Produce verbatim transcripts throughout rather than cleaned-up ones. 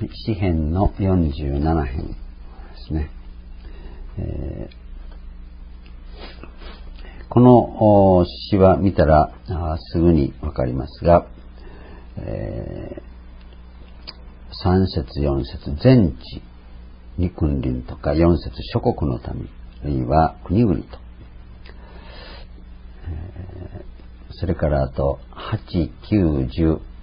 詩編のよんじゅうなな編ですね。えー、この詩は見たらすぐにわかりますが、えー、さん節よん節全地に君臨とか、よん節諸国の民、あるいは国々と、えー、それからあとはち、きゅう、じゅう、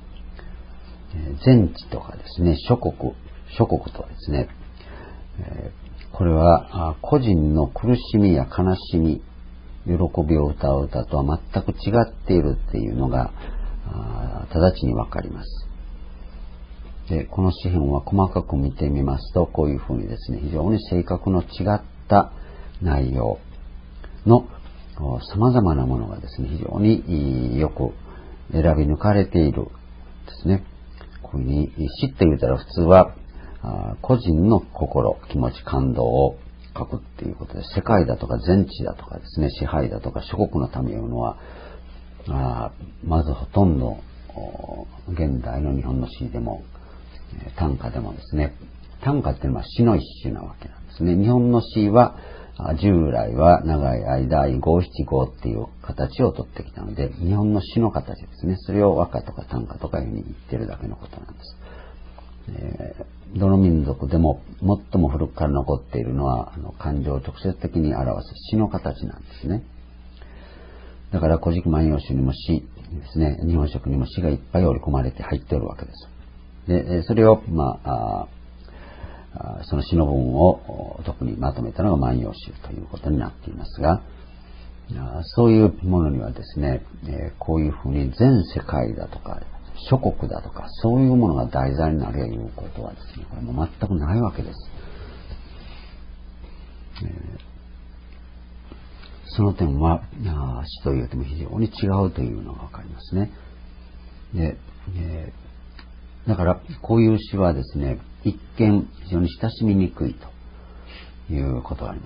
全地とかですね、諸国、諸国とはですね、えー、これは個人の苦しみや悲しみ、喜びを歌う歌とは全く違っているっていうのが直ちにわかります。で、この詩編は細かく見てみますと、こういうふうにですね、非常に性格の違った内容の様々なものがですね、非常によく選び抜かれているですね。こういうふうに詩って言うたら普通は個人の心、気持ち、感動を書くっていうことで、世界だとか全地だとかですね、支配だとか諸国のためいうのは、あまずほとんど現代の日本の詩でも短歌でもですね、短歌っていうのは詩の一種なわけなんですね。日本の詩は従来は長い間五七五っていう形をとってきたので、日本の詩の形ですね。それを和歌とか短歌とかいうふうに言ってるだけのことなんです。えー、どの民族でも最も古くから残っているのはあの感情を直接的に表す詩の形なんですね。だから古事記万葉集にも詩ですね、日本書にも詩がいっぱい織り込まれて入っているわけです。で、それを、まあ、あその詩の文を特にまとめたのが万葉集ということになっていますが、そういうものにはですね、こういうふうに全世界だとか諸国だとかそういうものが題材になるということはですね、これも全くないわけです。その点は詩というとも非常に違うというのがわかりますね。で、えー、だからこういう詩はですね、一見非常に親しみにくいということがあります。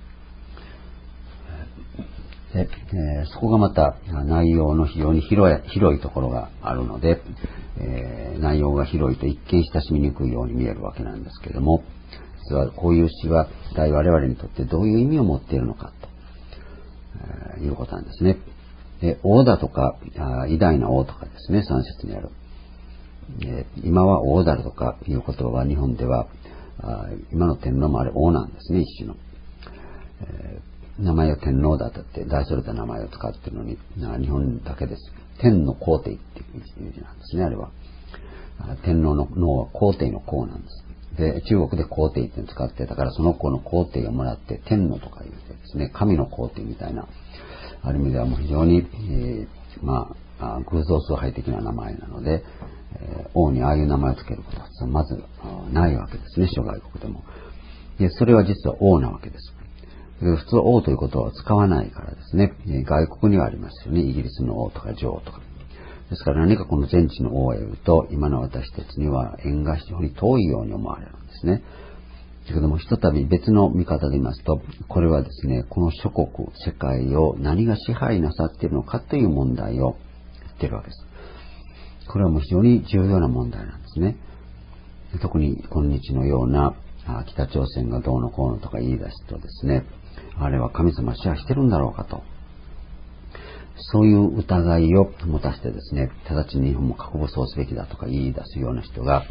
で、えー、そこがまた内容の非常に広い、広いところがあるので、えー、内容が広いと一見親しみにくいように見えるわけなんですけれども、実はこういう詩は一体我々にとってどういう意味を持っているのかと、えー、いうことなんですね。で、王だとか偉大な王とかですね、三節にある、えー、今は王であるとかいう言葉は日本では今の天皇もあれ王なんですね、一種の、えー名前を天皇だとって大それた名前を使っているのに日本だけです。天の皇帝っていう字なんですね、あれは。天皇の皇は皇帝の皇なんです。で、中国で皇帝って使ってたから、その子の皇帝をもらって天皇とか言ってですね、神の皇帝みたいな、ある意味ではもう非常に、えー、まあ、偶像崇拝的な名前なので、えー、王にああいう名前をつけることはまずないわけですね、諸外国でも。で、それは実は王なわけです。普通王ということは使わないからですね、外国にはありますよね、イギリスの王とか女王とか。ですから何かこの全地の王を言うと、今の私たちには縁が非常に遠いように思われるんですね。だけども、ひとたび別の見方で言いますと、これはですね、この諸国、世界を何が支配なさっているのかという問題を言っているわけです。これはもう非常に重要な問題なんですね。特に今日のような北朝鮮がどうのこうのとか言い出すとですね、あれは神様支配してるんだろうかと、そういう疑いを持たせてですね、直ちに日本も核武装すべきだとか言い出すような人が、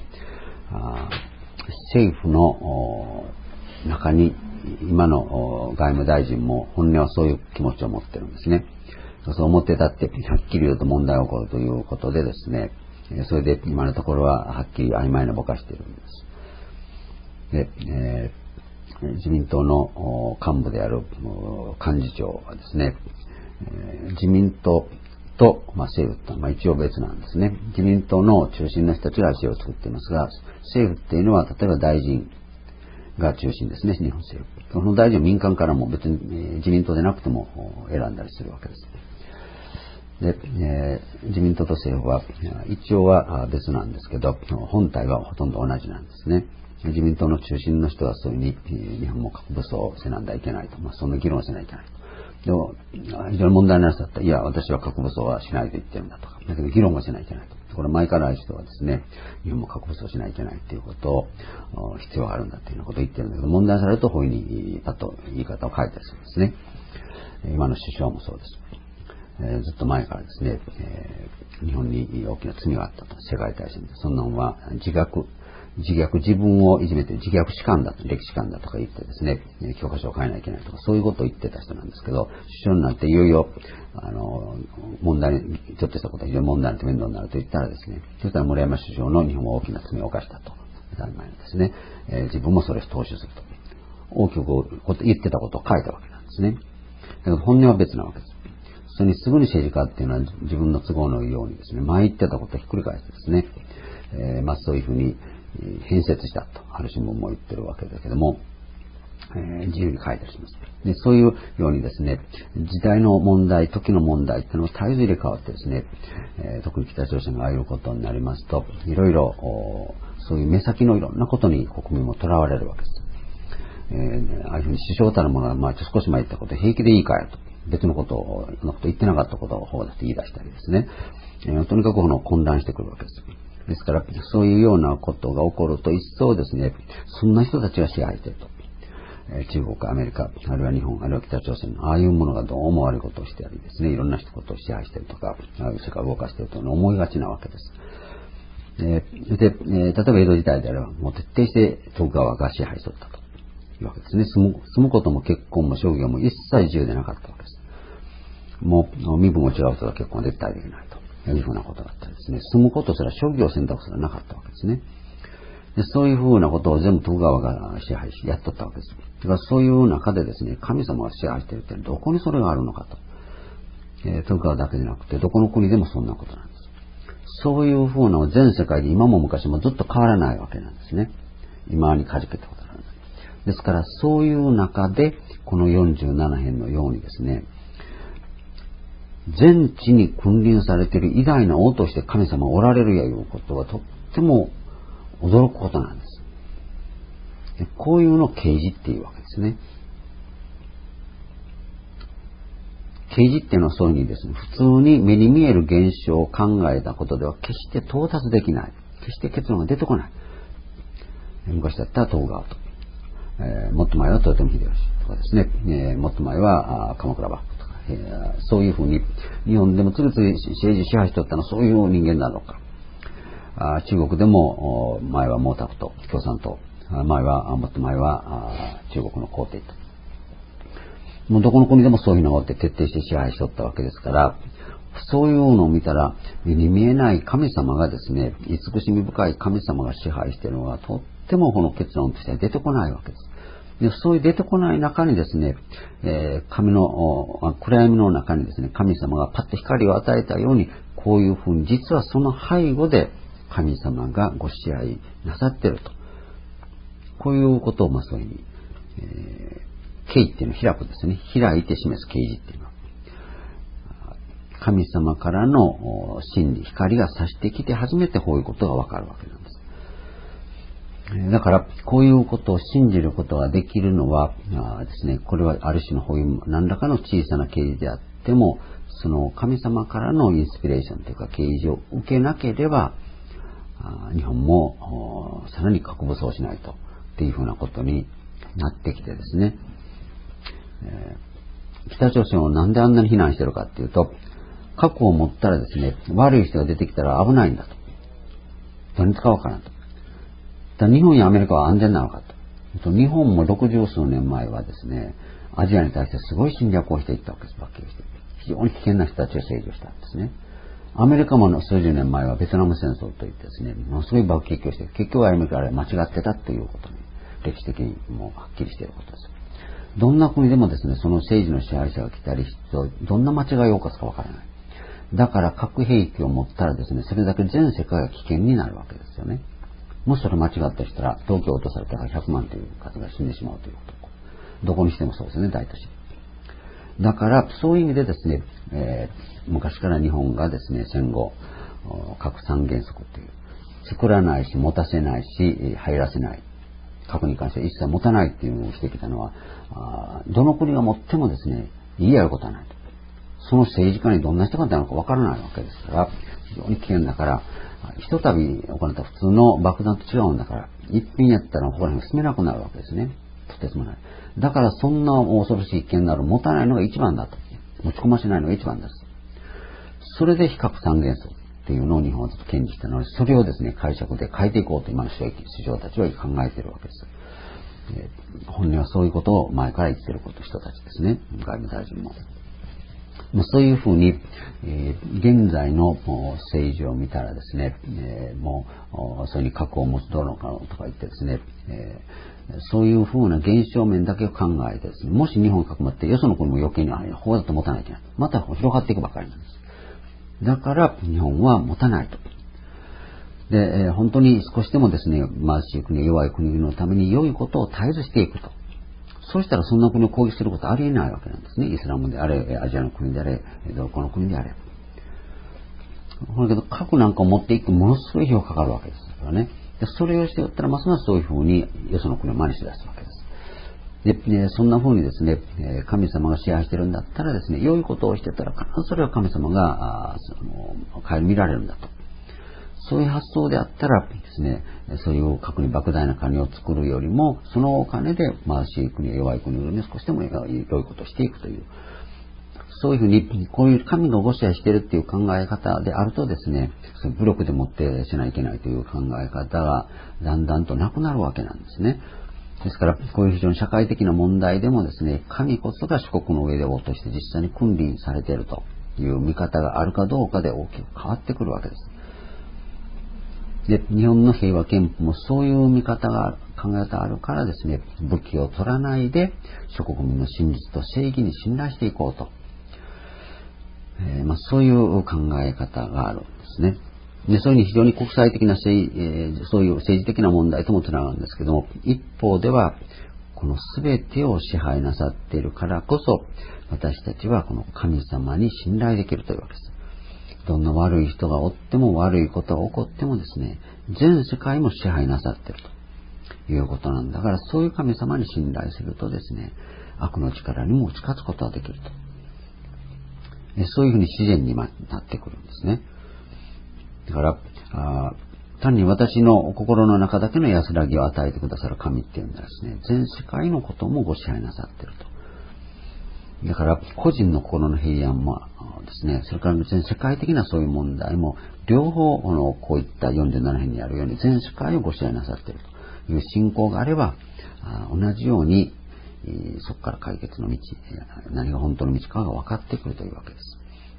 政府の中に今の外務大臣も本音はそういう気持ちを持ってるんですね。そう思ってたってはっきり言うと問題が起こるということでですね、それで今のところははっきり曖昧なぼかしているんです。で、えー自民党の幹部である幹事長はですね、自民党と政府と、まあ、一応別なんですね。自民党の中心の人たちが足を作っていますが、政府っていうのは例えば大臣が中心ですね、日本政府。この大臣は民間からも別に自民党でなくても選んだりするわけです。で、えー、自民党と政府は一応は別なんですけど、本体はほとんど同じなんですね。自民党の中心の人はそういうふうに日本も核武装をせなんだいけないと、まあ、そんな議論をせないといけないと。でも非常に問題のやつだったら、いや私は核武装はしないと言ってるんだとか、だけど議論はしないといけないと。 これ前からある人はですね、日本も核武装しないといけないということを、必要があるんだというようなことを言ってるんだけど、問題されるとこういうふうにパッと言い方を変えたりするんですね。今の首相もそうです。えー、ずっと前からですね、えー、日本に大きな罪があったと、世界大戦で。そんなのは自虐、自虐、自分をいじめて自虐史観だと、歴史観だとか言ってですね、教科書を変えないといけないとか、そういうことを言ってた人なんですけど、首相になっていよいよ、あの、問題、ちょっとしたことが非常に問題に面倒になると言ったらですね、そしたら森山首相の日本は大きな罪を犯したと。当たり前にですね、えー、自分もそれを踏襲すると。大きく言ってたことを書いたわけなんですね。だけど本音は別なわけです。それにすぐに政治家っていうのは自分の都合のようにですね、前言ってたことをひっくり返してですね、えー、まあそういうふうに変節したと、ある新聞も言ってるわけだけども、えー、自由に書いたりします。で、そういうようにですね、時代の問題、時の問題っていうのも絶えず入れ替わってですね、えー、特に北朝鮮がああいうことになりますと、いろいろ、そういう目先のいろんなことに国民も囚われるわけです。えー、ああいうふうに首相たるものは、まあ少し前言ったこと平気でいいかよと。別のことを、のこと言ってなかったことを方だって言い出したりですね。えー、とにかくこの混乱してくるわけです。ですから、そういうようなことが起こると一層ですね、そんな人たちが支配していると。えー、中国、アメリカ、あるいは日本、あるいは北朝鮮の、ああいうものがどうも悪いことをしてやりですね、いろんな人ことを支配しているとか、ああいう世界を動かしていると思いがちなわけです。えー、で、えー、例えば江戸時代であれば、もう徹底して徳川が支配しとったというわけですね。住む、住むことも結婚も商業も一切自由でなかったわけです。もう、身分も違う人は結婚は絶対できないというふうなことだったりですね。住むことすら商業選択すらなかったわけですね。でそういうふうなことを全部徳川が支配し、やっとったわけです。だからそういう中でですね、神様が支配しているってどこにそれがあるのかと。えー、徳川だけでなくて、どこの国でもそんなことなんです。そういうふうな全世界で今も昔もずっと変わらないわけなんですね。今にかじけたことなんです。ですから、そういう中で、このよんじゅうなな編のようにですね、全地に君臨されている偉大な王として神様がおられるやいうことはとっても驚くことなんです。でこういうのを啓示っていうわけですね。啓示っていうのはそういうふうにですね、普通に目に見える現象を考えたことでは決して到達できない。決して結論が出てこない。昔だったら徳川と、えー、もっと前は豊臣秀吉とかですね、えー、もっと前は鎌倉幕府とか、えー、そういうふうに日本でもつるつる政治支配しとったのはそういう人間なのか。あ中国でも前は毛沢東、共産党、前はもっと前は中国の皇帝と。もうどこの国でもそういうのがあって徹底して支配しとったわけですから、そういうのを見たら、目に見えない神様がですね、慈しみ深い神様が支配しているのがとってもこの結論としては出てこないわけです。でそういう出てこない中にですね、えー、神の、暗闇の中にですね、神様がパッと光を与えたように、こういうふうに、実はその背後で神様がご支配なさっていると。こういうことを、まあそういうふうに、えー啓っていうのを開くですね。開いて示す啓示っていうのは。神様からの真理、光が差してきて初めてこういうことがわかるわけなんです。だから、こういうことを信じることができるのはですね、これはある種のこういう何らかの小さな啓示であっても、その神様からのインスピレーションというか啓示を受けなければ、日本もさらに核武装しないとっていうふうなことになってきてですね、えー、北朝鮮をなんであんなに非難してるかっていうと、核を持ったらですね、悪い人が出てきたら危ないんだと。どうに使おうかなと。だ日本やアメリカは安全なのかと。日本も六十数年前はですね、アジアに対してすごい侵略をしていったわけです。ばっきりして。非常に危険な人たちを制御したんですね。アメリカも数十年前はベトナム戦争といってですね、ものすごい爆撃をして、結局はアメリカは間違ってたということに、歴史的にもはっきりしていることです。どんな国でもですね、その政治の支配者が来たりして、どんな間違いを犯すかわからない。だから核兵器を持ったらですね、それだけ全世界が危険になるわけですよね。もしそれ間違ったりしたら、東京を落とされたらひゃくまんという方が死んでしまうということ。どこにしてもそうですね、大都市。だから、そういう意味でですね、えー、昔から日本がですね、戦後、核三原則という、作らないし、持たせないし、入らせない。核に関しては一切持たないっていうのをしてきたのは、どの国が持ってもですね、言い合うことはないと。 その政治家にどんな人がいたのかわからないわけですから、非常に危険だから、ひとたび行った普通の爆弾と違うんだから、一品やったら他に住めなくなるわけですね。とてつもない。だからそんな恐ろしい危険なる持たないのが一番だと。持ち込ませないのが一番です。それで非核三原則っていうのを日本はずっと堅持したので、それをですね、解釈で変えていこうと今の首相たちは考えているわけです。えー、本音はそういうことを前から言っていること人たちですね。外務大臣も。そういうふうに、えー、現在の政治を見たらですね、えー、もうそれに核を持つどうのかとか言ってですね、えー、そういうふうな現象面だけを考えてですね、もし日本が核持ってよその国も余計にこうだと持たないといけない。また広がっていくばかりなんです。だから日本は持たないと。で、えー、本当に少しでもですね、貧しい国、弱い国のために良いことを絶えずしていくと。そうしたらそんな国を攻撃することはありえないわけなんですね。イスラムであれ、アジアの国であれ、どこの国であれ。だけど核なんかを持っていくものすごい費用かかるわけですからね。でそれをしてやったらますますそういうふうによその国を真似し出すわけです。で、ね、そんなふうにですね、神様が支配してるんだったらですね、良いことをしてたら必ずそれは神様が顧みられるんだと。そういう発想であったらですね、そういう核に莫大な金を作るよりも、そのお金で貧しい国や弱い国よりも少しでも良いことをしていくという、そういうふうに、こういう神がご支配しているっていう考え方であるとですね、武力でもってしないといけないという考え方がだんだんとなくなるわけなんですね。ですから、こういう非常に社会的な問題でもですね、神こそが諸国の上で王として実際に君臨されているという見方があるかどうかで大きく変わってくるわけです。で、日本の平和憲法もそういう見方が、考え方があるからですね、武器を取らないで諸国民の真実と正義に信頼していこうと。えーまあ、そういう考え方があるんですね。で、そういうふうに非常に国際的な、えー、そういう政治的な問題ともつながるんですけども、一方では、この全てを支配なさっているからこそ、私たちはこの神様に信頼できるというわけです。どんな悪い人がおっても悪いことが起こってもですね、全世界も支配なさっているということなんだから、そういう神様に信頼するとですね、悪の力にも打ち勝つことができると。そういうふうに自然になってくるんですね。だからあ単に私の心の中だけの安らぎを与えてくださる神っていうんですね、全世界のこともご支配なさっていると。だから個人の心の平安もですね、それから全世界的なそういう問題も両方こういったよんじゅうなな編にあるように全世界をご支配なさっているという信仰があれば、同じようにそこから解決の道、何が本当の道かが分かってくるというわけです。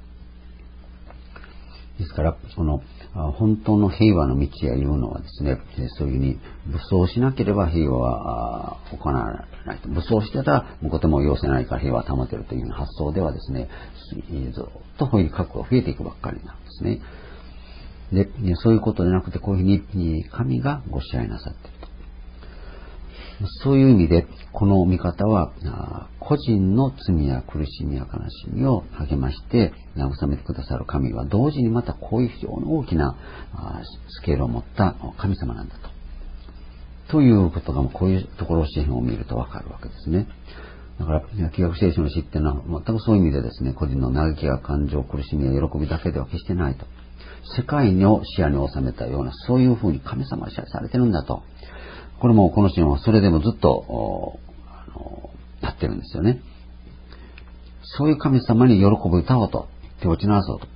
ですから、この本当の平和の道やいうのはですね、そういうふうに武装しなければ平和は行わないと。武装してたらもうとても要せないから平和は保てるという発想ではですね、ずっとこういう核が増えていくばっかりなんですね。で、そういうことでなくて、こういうふうに神がご支配なさっていると。そういう意味で、この見方は、個人の罪や苦しみや悲しみを励まして慰めてくださる神は、同時にまたこういう非常に大きなスケールを持った神様なんだと。ということが、こういうところ詩篇を見るとわかるわけですね。だから、旧約聖書の詩っていうのは、全くそういう意味でですね、個人の嘆きや感情、苦しみや喜びだけでは決してないと。世界の視野に収めたような、そういうふうに神様が支配されてるんだと。これもこのシーンはそれでもずっとあのやってるんですよね。そういう神様に喜ぶ歌をと手を打ち鳴らそうと。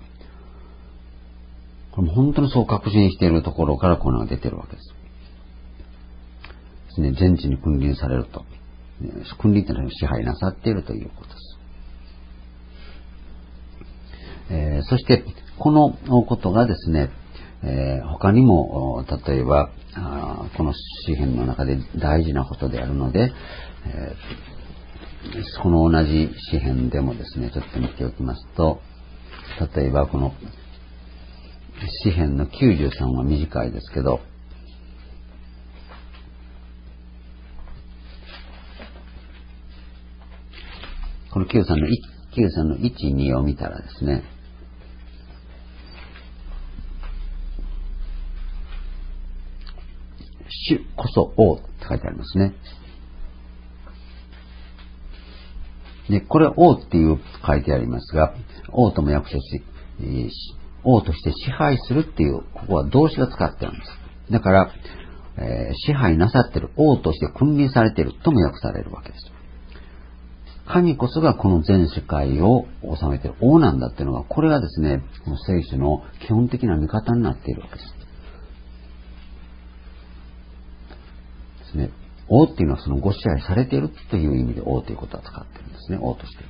これも本当にそう確信しているところからこのが出てるわけです。ですね、全地に君臨されると。君臨というのは支配なさっているということです。えー、そしてこのことがですね、えー、他にも例えばこの詩篇の中で大事なことであるので、えー、この同じ詩篇でもですね、ちょっと見ておきますと、例えばこの詩篇のきゅうじゅうさんは短いですけど、このきゅうじゅうさんのいち、きゅうじゅうさんのいち、にを見たらですね、主こそ王って書いてありますね。 で、これ王っていう書いてありますが、王とも訳してし、王として支配するっていう、ここは動詞が使ってあるんです。だから、えー、支配なさってる、王として君臨されているとも訳されるわけです。神こそがこの全世界を治めている王なんだっていうのが、これがですね、この聖書の基本的な見方になっているわけです。ですね。王っていうのはそのご支配されているという意味で王ということは使っているんですね。王として。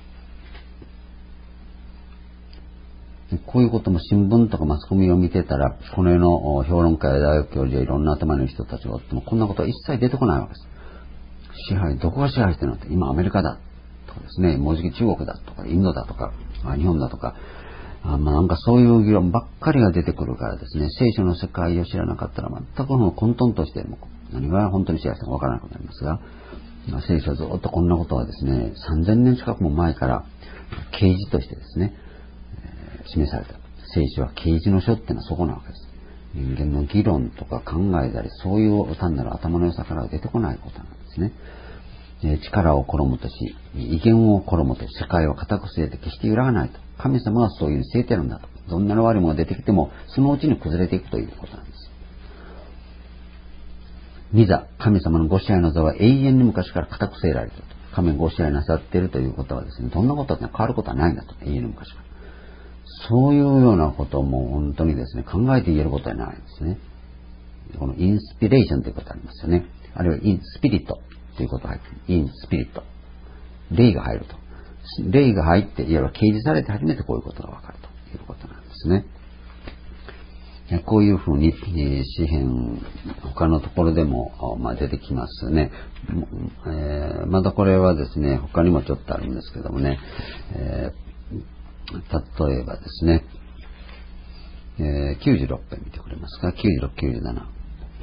こういうことも新聞とかマスコミを見てたら、この世の評論家や大学教授やいろんな頭の人たちがおっても、こんなことは一切出てこないわけです。支配、どこが支配してるのって、今アメリカだとかですね、もうじき中国だとか、インドだとか、日本だとか、あまあ、なんかそういう議論ばっかりが出てくるからですね、聖書の世界を知らなかったら全く混沌としても何が本当に支配したかわからなくなりますが、聖書はずっとこんなことはですね、さんぜんねん近くも前から啓示としてですね、示された。聖書は啓示の書っていうのはそこなわけです。人間の議論とか考えたり、そういう単なる頭の良さからは出てこないことなんですね。力を衣とし、威厳を衣とし、世界を固く据えて決して揺らがないと。神様はそういうふうに据えてるんだと。どんな悪いものが出てきても、そのうちに崩れていくということなんです。御座、神様のご支配の座は永遠に昔から固く据えられていると。神がご支配なさっているということはですね、どんなことって変わることはないんだと。永遠に昔から。そういうようなことも本当にですね、考えて言えることはないんですね。このインスピレーションということがありますよね。あるいはインスピリットということが入っている。インスピリット。霊が入ると。霊が入って、いわゆる掲示されて初めてこういうことがわかるということなんですね。こういうふうに、詩篇、他のところでも、まあ、出てきますね。えー、またこれはですね、他にもちょっとあるんですけどもね、えー例えばですね、えー、きゅうじゅうろく編見てくれますか。きゅうじゅうろく、きゅうじゅうなな。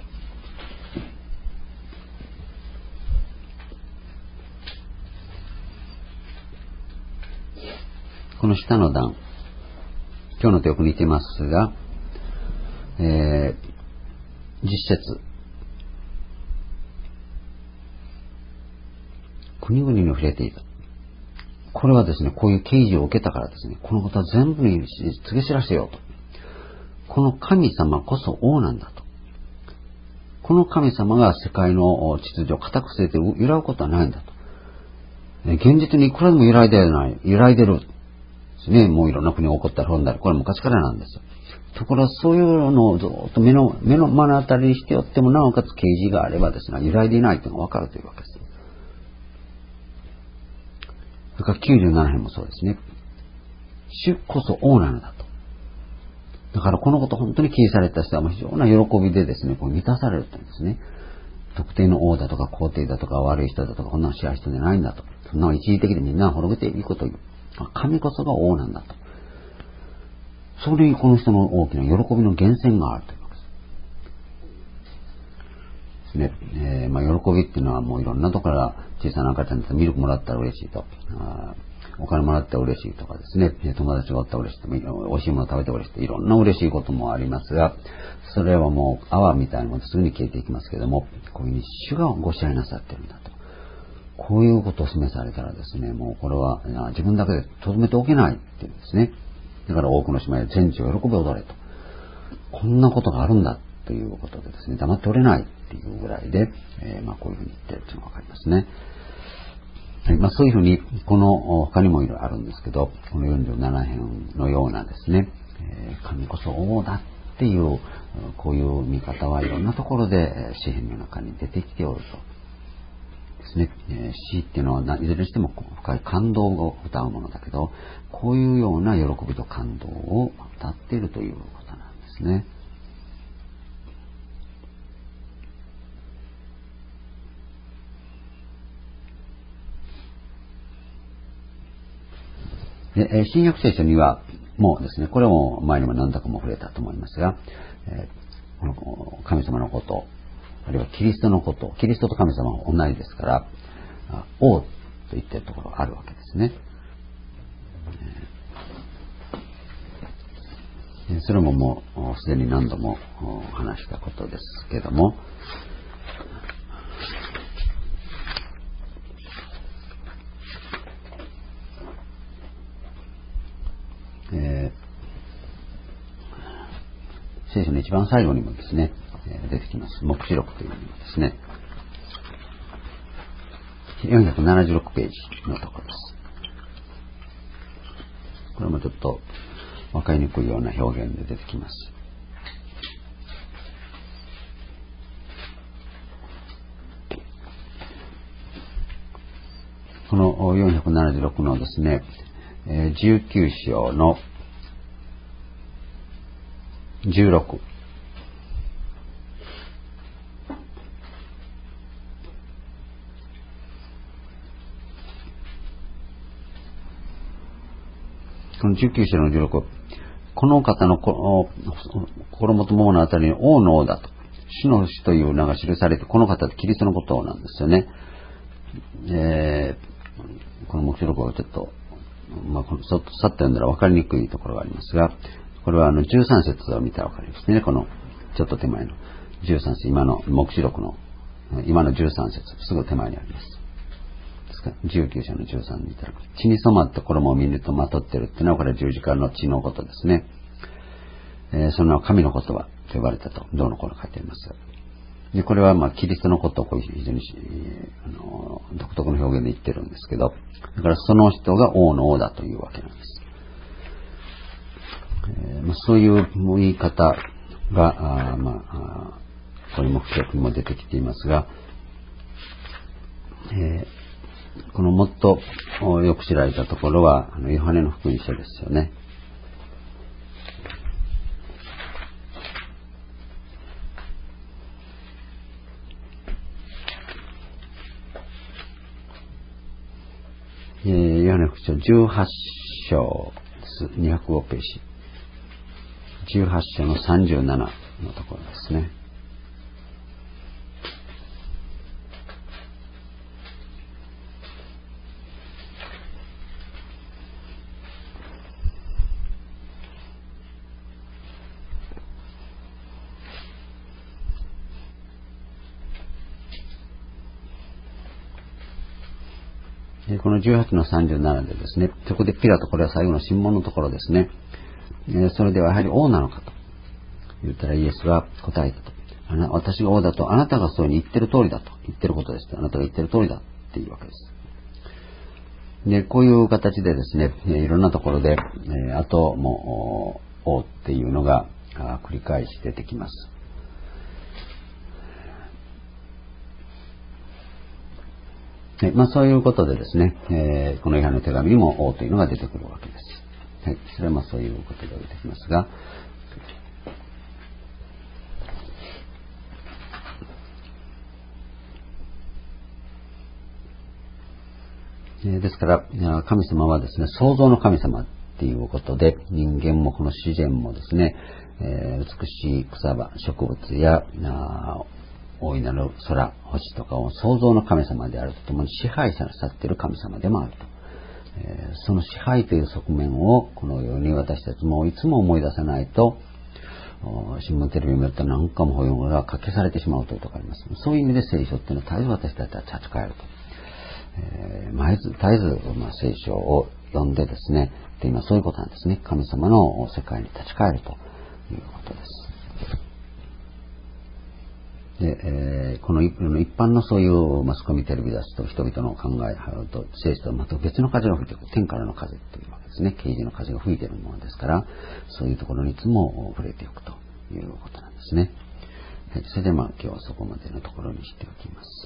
この下の段、今日のとよく似てますが、えー、実節。国々に触れていた。これはですね、こういう啓示を受けたからですね、このことは全部に告げ知らせようと。この神様こそ王なんだと。この神様が世界の秩序を固く据えて揺らぐことはないんだと。現実にいくらでも揺らいでない、揺らいでる。ですね、もういろんな国が起こったり滅んだり、これは昔からなんですよ。ところがそういうのをずっと目の、目の目の当たりにしておっても、なおかつ啓示があればですね、揺らいでいないというのがわかるというわけです。それからきゅうじゅうなな編もそうですね。主こそ王なのだと。だからこのこと本当に記された人は非常な喜びでですね、こう満たされるというんですね。特定の王だとか皇帝だとか悪い人だとかこんなの支配してないんだと。そんなの一時的でみんな滅びていくという。神こそが王なんだと。それにこの人の大きな喜びの源泉があるというわけです。ですね。えー、まあ喜びっていうのはもういろんなところから小さな赤ちゃんだったらミルクもらったら嬉しいと。あお金もらって嬉しいとかですね、友達がおったら嬉しいと、美味しいもの食べて嬉しいと、いろんな嬉しいこともありますが、それはもう泡みたいなものですぐに消えていきますけれども、こういうふうに主がご支配なさってるんだと。こういうことを示されたらですね、もうこれは自分だけで留めておけないっていうんですね。だから多くの島や全地を喜び踊れと。こんなことがあるんだということでですね、黙っておれないっていうぐらいで、えー、まあこういうふうに言ってるというのがわかりますね。はい、まあ、そういうふうに、この他にもいろいろあるんですけど、このよんじゅうなな編のようなですね、えー、神こそ王だっていう、こういう見方はいろんなところで詩篇の中に出てきておると。ですね、えー、詩っていうのはいずれにしても深い感動を歌うものだけど、こういうような喜びと感動を歌っているということなんですね。で新約聖書にはもうですね、これも前にも何度かも触れたと思いますが、えー、この神様のこと、あるいはキリストのこと、キリストと神様は同じですから、王と言っているところがあるわけですね。えー、それももうすでに何度も話したことですけども、 聖書の一番最後にもですね、出てきます。黙示録というのもですね、よんひゃくななじゅうろくページのところです。これもちょっとわかりにくいような表現で出てきます。このよんひゃくななじゅうろくのですね、じゅうきゅう章のじゅうろく。このじゅうきゅう章のじゅうろく。この方の衣と桃のあたりに王の王だと。主の主という名が記されて、この方ってキリストのことなんですよね。えー、この黙示録はちょっと、まあ、さっと読んだら分かりにくいところがありますが、これはあのじゅうさん節を見たら分かりますね。このちょっと手前のじゅうさん節、今の黙示録の今のじゅうさん節、すぐ手前にあります。ですからじゅうきゅう章のじゅうさん見たら、血に染まった衣を見るとまとっているっていうのはこれは十字架の血のことですね。えー、その神の言葉と呼ばれたとどうのこうの書いてあります。でこれはまあキリストのことをこう非常に、あの独特の表現で言ってるんですけど、だからその人が王の王だというわけなんです。えーまあ、そういう言い方があ、まあ、こういう目標にも出てきていますが、えー、このもっとよく知られたところはあのヨハネの福音書ですよね。えー、ヨハネ福音書じゅうはち章です。にひゃくごページ。じゅうはち章のさんじゅうななのところですね。このじゅうはちのさんじゅうななでですね、そこでピラト、これは最後の審問のところですね。それではやはり王なのかと言ったらイエスは答えたと。あな私が王だと、あなたがそうに言ってる通りだと。言ってることですと。あなたが言ってる通りだっていうわけです。で、こういう形でですね、いろんなところで、あとも王っていうのが繰り返し出てきます。まあそういうことでですね、えー、このヨハネの手紙にも王というのが出てくるわけです。はい、それはまあそういうことで出てきますが、えー、ですから神様はですね、創造の神様っていうことで、人間もこの自然もですね、えー、美しい草葉、植物や大いなる空、星とかを創造の神様であるとともに支配されている神様でもあると。えー、その支配という側面をこのように私たちもいつも思い出さないと、新聞テレビを見ると何かもこういうものが消されてしまうということがあります。そういう意味で聖書っていうのは絶えず私たちは立ち返ると。えー、絶えず、まあ、聖書を読んでですね、で今そういうことなんですね。神様の世界に立ち返るということです。でえー、この一般のそういうマスコミテレビですと人々の考えと聖書とまた別の風が吹いてくる、天からの風というわけですね。啓示の風が吹いているものですから、そういうところにいつも触れていくということなんですね。はい、それでまあ今日はそこまでのところにしておきます。